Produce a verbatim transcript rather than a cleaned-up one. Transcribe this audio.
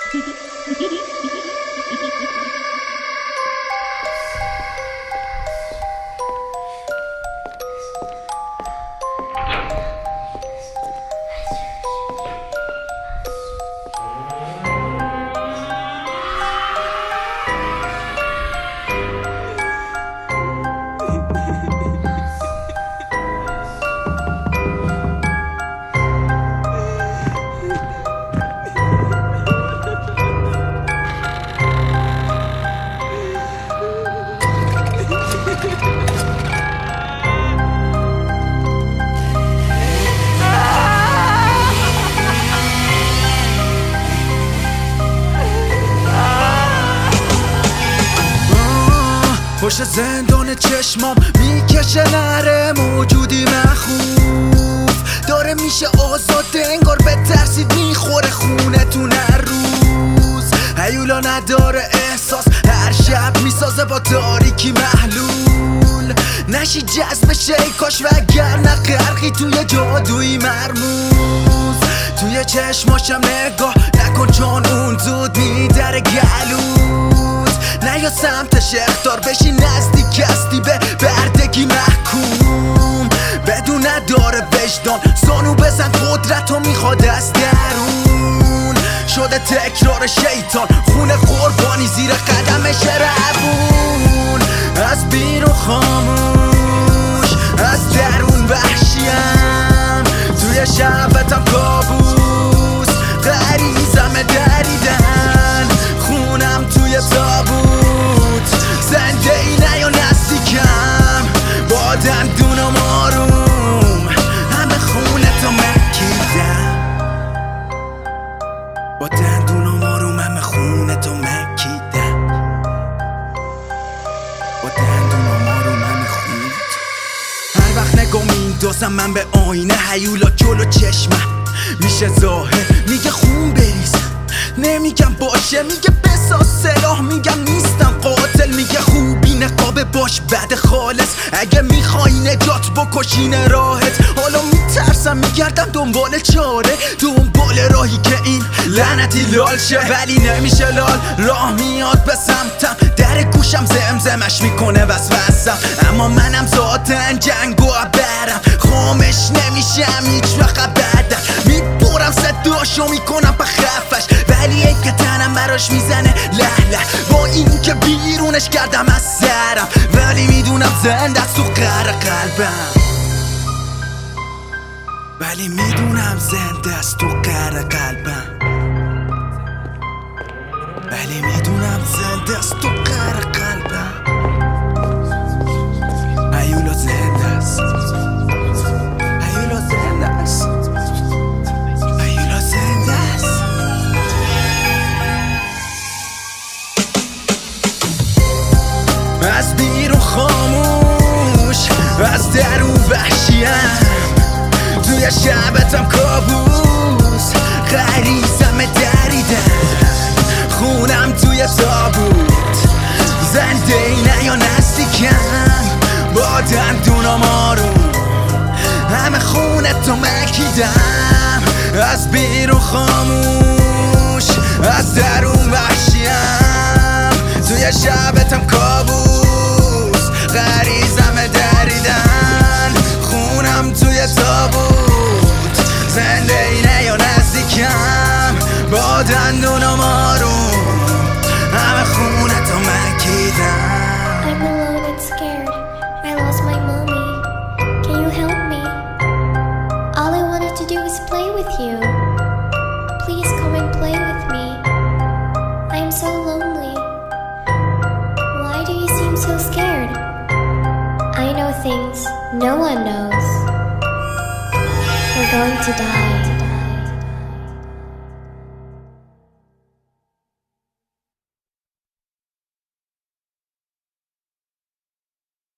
پشت زندان چشمام میکشه نره موجودی مخوف داره میشه آزاده انگار به ترسید میخوره خونتون هر روز هیولا نداره احساس هر شب میسازه با تاریکی محلول نشی جذب شیکاش و اگر نه غرقی توی جادوی مرموز توی چشماشم نگاه نکن چون اون زود میدره گلوز نه یا سمتش اختار بشی نزدیک هستی به بردگی محکوم بدون نداره وجدان زانو بزن قدرتو میخواد از درون شده تکرار شیطان خون قربانی زیر قدمش روون از بیرون خاموش از درون وحشیم توی شبتم کابوس غریزم دریدن خونم توی تابوت زنده ای نه یا نزدیکم با دندونم آروم همه خونتو مکیدم با دندونم آروم همه خونتو مکیدم با دندونم آروم همه خونتو هر وقت نگاه میندازم من به آینه هیولا جلو چشمم میشه ظاهر میگه خون بریزم نمیگم باشه میگه بساز سلاح میگم نیستم قاتل میگه خوبی نقابه باش بد خالص اگه میخوای نجات بکشین راحت حالا میترسم میگردم دنبال چاره دنبال راهی که این لعنتی لال شه ولی نمیشه لال راه میاد به سمتم در گوشم زمزمش میکنه وسوسم اما منم ذاتن جنگو برم خامش نمیشم هیچ وقت بعدم میبرم صداشو میکنم به خفش ولی ایف که تنم براش میزنه له له با این که بیرونش کردم از سرم ولی میدونم زنده است تو قهر قلبم ولی میدونم زنده است تو قهر قلبم ولی میدونم زنده است تو قهر قلبم هیولا زنده است هیولا زنده است هیولا زنده است از بیرون خاموش از درون وحشیم توی شبتم کابوس غریزم دریدن خونم توی تابوت زنده ای نه یا نزدیکم با دندونم آروم همه خونتو مکیدم از بیرون خاموش از درون وحشیم توی شبتم کابوس غریزم دریدن خونم توی تابوت زنده ای نه یا نزدیکم با دندونم آروم همه خونتو مکیدم I'm alone and scared. I lost my mommy. Can you help me? All I wanted to do is play with you. Please come and play with me. I am so lonely. Why do you seem so scared? I know things no one knows. We're going to die.